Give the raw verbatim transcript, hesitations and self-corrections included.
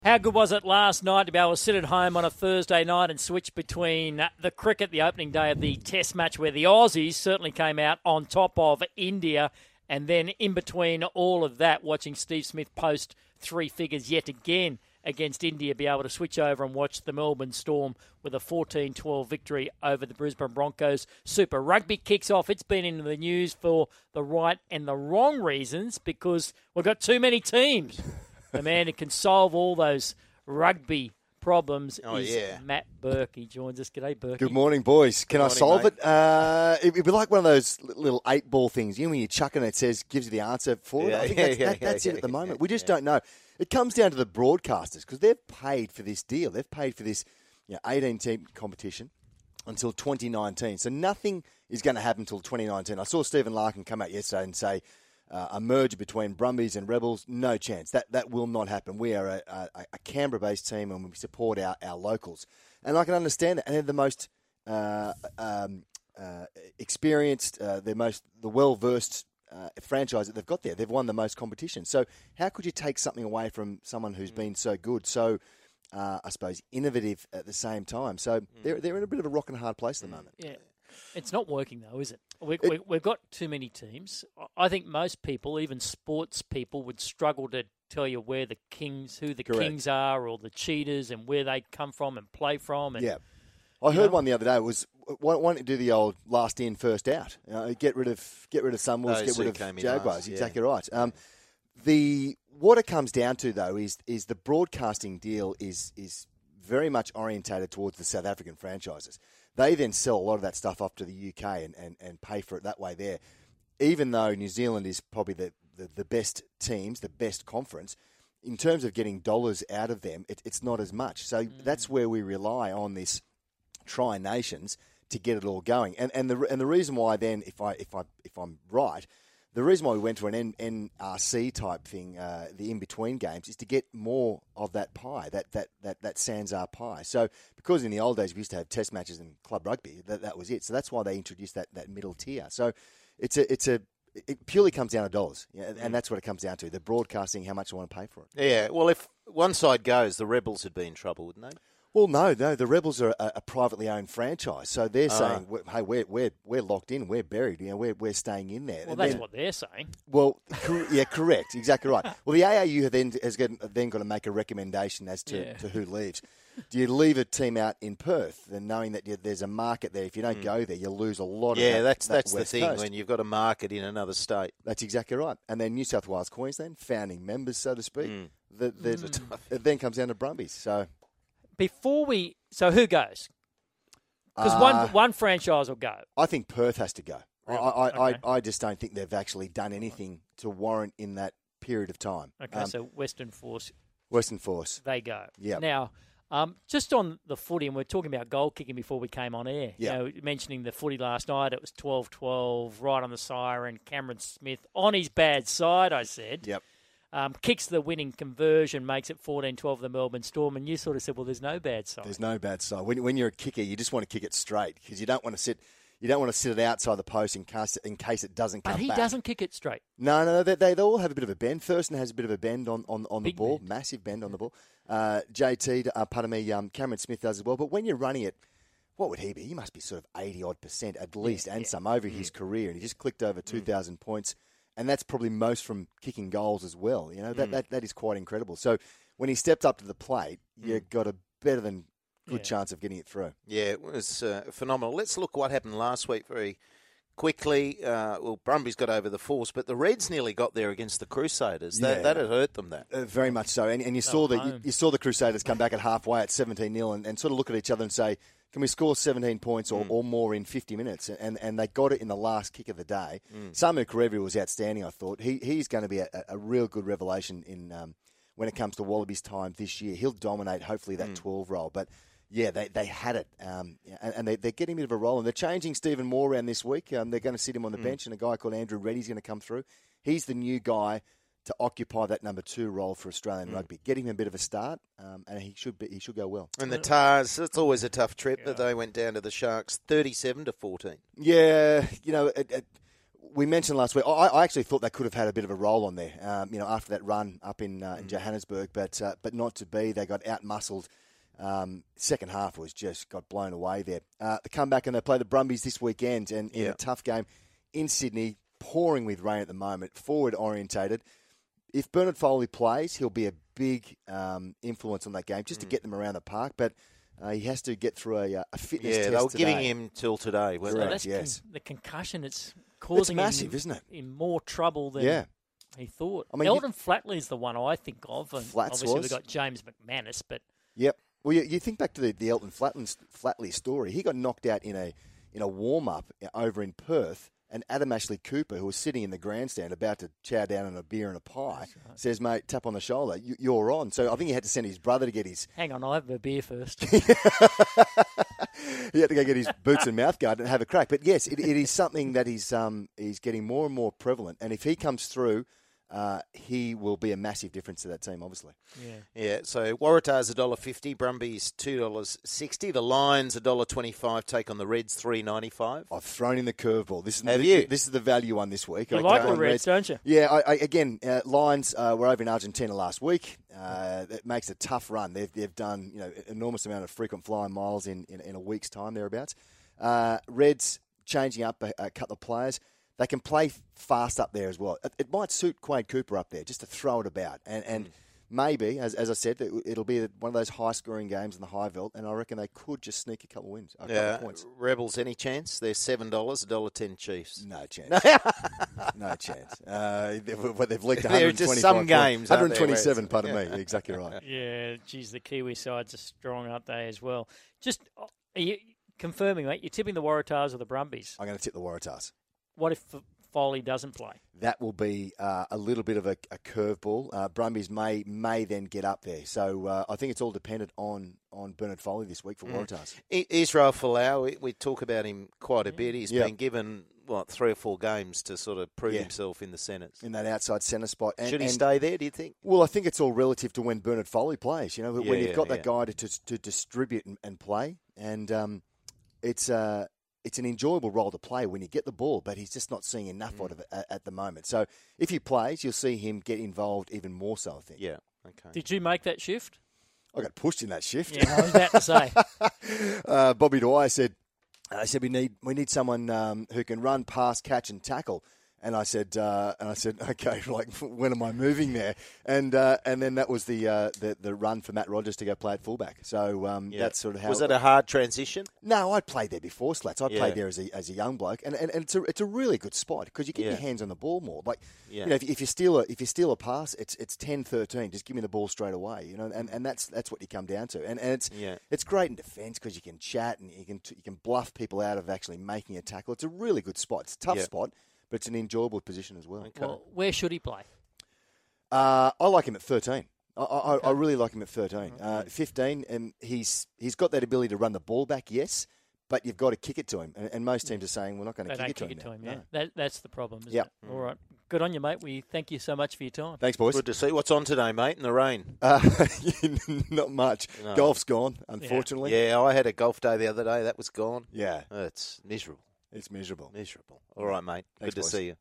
How good was it last night to be able to sit at home on a Thursday night and switch between the cricket, the opening day of the Test match, where the Aussies certainly came out on top of India, and then in between all of that, watching Steve Smith post three figures yet again against India, be able to switch over and watch the Melbourne Storm with a fourteen twelve victory over the Brisbane Broncos. Super Rugby kicks off. It's been in the news for the right and the wrong reasons because we've got too many teams. The man who can solve all those rugby problems oh, is yeah. Matt Burke. He joins us. G'day, Burke. Good morning, boys. Can morning, I solve mate. it? Uh, it'd be like one of those little eight-ball things. You know, when you chuck it, it says, gives you the answer for Yeah, it. I think yeah, that's, yeah, that, that's yeah, it at the yeah, moment. yeah, we just yeah. don't know. It comes down to the broadcasters because they've paid for this deal. They've paid for this you know, eighteen-team competition until twenty nineteen. So nothing is going to happen until twenty nineteen. I saw Stephen Larkin come out yesterday and say, Uh, a merger between Brumbies and Rebels, no chance. That that will not happen. We are a, a, a Canberra-based team and we support our, our locals. And I can understand that. And they're the most uh, um, uh, experienced, uh, the most the well-versed uh, franchise that they've got there. They've won the most competition. So how could you take something away from someone who's been so good, so, uh, I suppose, innovative at the same time? So they're, they're in a bit of a rock and hard place at the moment. Yeah. It's not working, though, is it? We, It- we, we've got too many teams. I think most people, even sports people, would struggle to tell you where the Kings, who the Correct. Kings are, or the Cheetahs, and where they come from and play from. And Yeah. I heard know? one the other day was why, why don't you do the old last in first out? You know, get rid of get rid of Sunwolves, Those get rid who of came in Jaguars. last, yeah. Exactly right. Um, the what it comes down to though is is the broadcasting deal is is very much orientated towards the South African franchises. They then sell a lot of that stuff up to the U K and, and, and pay for it that way there. Even though New Zealand is probably the, the, the best teams, the best conference, in terms of getting dollars out of them, it, it's not as much. So mm. that's where we rely on this Tri Nations to get it all going. And and the and the reason why then, if I if I if I'm right, the reason why we went to an N, NRC type thing, uh, the in between games, is to get more of that pie, that that that that Sanzar pie. So because in the old days we used to have Test matches and club rugby, that that was it. So that's why they introduced that that middle tier. So it's a it's a it purely comes down to dollars, yeah, and that's what it comes down to: the broadcasting, how much I want to pay for it. Yeah, well, if one side goes, the Rebels would be in trouble, wouldn't they? Well, no, no. The Rebels are a, a privately owned franchise, so they're Ah. saying, "We're- "Hey, we're we're we're locked in, we're buried. You know, we're we're staying in there." well, And that's then- what they're saying. Well, cor- yeah, correct, exactly right. Well, the A A U then has got, then got to make a recommendation as to, Yeah. to who leaves. Do you leave a team out in Perth, then knowing that you, there's a market there? If you don't go there, you lose a lot of Yeah, that, that's that that's the West thing Coast. when you've got a market in another state. That's exactly right. And then New South Wales, Queensland, founding members, so to speak. Mm. The, the, It then comes down to Brumbies. So Before we, so who goes? Because Uh, one one franchise will go. I think Perth has to go. I, I, Okay. I, I just don't think they've actually done anything to warrant in that period of time. Okay, Um, so Western Force, Western Force. they go. Yep. Now, um, just on the footy, and we're talking about goal kicking before we came on air. Yeah. You know, mentioning the footy last night, it was twelve twelve, right on the siren. Cameron Smith on his bad side, I said. Yep. Um, kicks the winning conversion, makes it fourteen twelve the Melbourne Storm, and you sort of said, well, there's no bad side. There's no bad side. When, when you're a kicker, you just want to kick it straight because you don't want to sit. You don't want to sit it outside the post in case in case it doesn't come but he back. doesn't kick it straight. No, no, they, they, they all have a bit of a bend. Thurston has a bit of a bend on, on, on the Big ball, bend. massive bend on the ball. Uh, J T, uh, pardon me, um, Cameron Smith does as well. But when you're running it, what would he be? He must be sort of eighty odd percent at least, and yeah. some over his career. And he just clicked over two thousand points, and that's probably most from kicking goals as well. You know that, that that is quite incredible. So when he stepped up to the plate, you got a better than good Yeah. chance of getting it through. Yeah, it was uh, phenomenal. Let's look what happened last week very quickly. Uh, well, Brumbies got over the Force, but the Reds nearly got there against the Crusaders. That Yeah. that had hurt them. That Uh, very much so, and, and you saw the you, home. you saw the Crusaders come back at halfway at seventeen nil and, and sort of look at each other and say, "Can we score seventeen points or, or more in fifty minutes?" And and they got it in the last kick of the day. Samu Karevi was outstanding. I thought he he's going to be a, a real good revelation in um, when it comes to Wallabies time this year. He'll dominate hopefully that twelve role, but. Yeah, they, they had it, um, and, and they, they're getting a bit of a roll. And they're changing Stephen Moore around this week. Um, they're going to sit him on the bench, and a guy called Andrew Reddy's going to come through. He's the new guy to occupy that number two role for Australian rugby. Get him a bit of a start, um, and he should be, he should go well. and the Tars. It's always a tough trip, but they went down to the Sharks, thirty-seven to fourteen. Yeah, you know, it, it, we mentioned last week, I, I actually thought they could have had a bit of a roll on there, um, you know, after that run up in, uh, in Johannesburg, but uh, but not to be. They got out-muscled. Um, second half was just got blown away there. Uh, they come back and they play the Brumbies this weekend, and in Yeah. a tough game in Sydney, pouring with rain at the moment, forward-orientated. If Bernard Foley plays, he'll be a big um, influence on that game just to get them around the park, but uh, he has to get through a, a fitness Yeah, test they were today. giving him till today, weren't So Correct. they? that's yes. con- the concussion. It's causing massive, him, isn't it? him more trouble than Yeah. he thought. I mean, you- Eldon Flatley is the one I think of. And Flats obviously, was. we've got James McManus, but Yep. Well, you, you think back to the, the Elton Flatley, Flatley story. He got knocked out in a in a warm up over in Perth, and Adam Ashley Cooper, who was sitting in the grandstand about to chow down on a beer and a pie, says, "Mate, tap on the shoulder. You, you're on." So I think he had to send his brother to get his. hang on, I'll have a beer first. He had to go get his boots and mouth guard and have a crack. But yes, it, it is something that is um is getting more and more prevalent. And if he comes through, uh, he will be a massive difference to that team, obviously. Yeah. Yeah, so Waratahs one dollar fifty, Brumbies two dollars sixty, the Lions one dollar twenty-five, take on the Reds three dollars ninety-five. I've thrown in the curveball. This is Have the, you? This is the value one this week. You I like take the on Reds, don't you? Yeah, I, I, again, uh, Lions uh, were over in Argentina last week. Uh, it makes a tough run. They've they've done you know an enormous amount of frequent flying miles in, in, in a week's time thereabouts. Uh, Reds changing up a, a couple of players. They can play fast up there as well. It, it might suit Quade Cooper up there just to throw it about. And, and mm. maybe, as, as I said, it, it'll be one of those high-scoring games in the high veld, and I reckon they could just sneak a couple of wins, a couple Yeah, of points. Rebels, any chance? They're seven dollars, one dollar ten Chiefs. No chance. No chance. Uh, they've, they've leaked There one are hundred twenty-five just some games, aren't one there, twenty-seven, where pardon me. You're exactly right. Yeah, geez, the Kiwi sides are strong, aren't they, as well? Just are you confirming, mate, you're tipping the Waratahs or the Brumbies. I'm going to tip the Waratahs. What if Foley doesn't play? That will be uh, a little bit of a, a curveball. Uh, Brumbies may may then get up there. So uh, I think it's all dependent on, on Bernard Foley this week for mm. Waratahs. I- Israel Folau, we, we talk about him quite a bit. He's yep. been given, what, three or four games to sort of prove yeah. himself in the centres. In that outside centre spot. And, Should he and, stay there, do you think? Well, I think it's all relative to when Bernard Foley plays. You know, when Yeah, you've got yeah. that guy to, to, to distribute and, and play. And um, it's... Uh, It's an enjoyable role to play when you get the ball, but he's just not seeing enough mm. out of it at, at the moment. So if he plays, you'll see him get involved even more so, I think. Yeah, okay. Did you make that shift? I got pushed in that shift. Yeah, I was about to say. uh, Bobby Dwyer said, I said we need we need someone um, who can run, pass, catch, and tackle. And I said, uh, and I said, okay, like when am I moving there? And uh, and then that was the, uh, the the run for Matt Rogers to go play at fullback. So um, yeah. that's sort of how. Was that a hard transition? No, I'd played there before, Slats. I yeah. played there as a as a young bloke, and, and, and it's a it's a really good spot because you get yeah. your hands on the ball more. Like yeah. you know, if, if you steal a if you steal a pass, it's it's ten thirteen. Just give me the ball straight away. You know, and, and that's that's what you come down to. And and it's yeah. it's great in defence because you can chat and you can you can bluff people out of actually making a tackle. It's a really good spot. It's a tough yeah. spot. But it's an enjoyable position as well. Okay. Well, where should he play? Uh, I like him at thirteen. I, I, okay. I really like him at thirteen. Mm-hmm. Uh, fifteen, and he's he's got that ability to run the ball back, yes, but you've got to kick it to him. And, and most teams are saying, we're not going to kick, it, kick to it to him. him. No. Yeah. That, that's the problem, isn't yep. it? All right. Good on you, mate. We thank you so much for your time. Thanks, boys. Good to see. What's on today, mate, in the rain? Uh, not much. No. Golf's gone, unfortunately. Yeah. yeah, I had a golf day the other day. That was gone. Yeah. Oh, it's miserable. It's miserable. Miserable. All right, mate. Thanks, Good to boys. see you.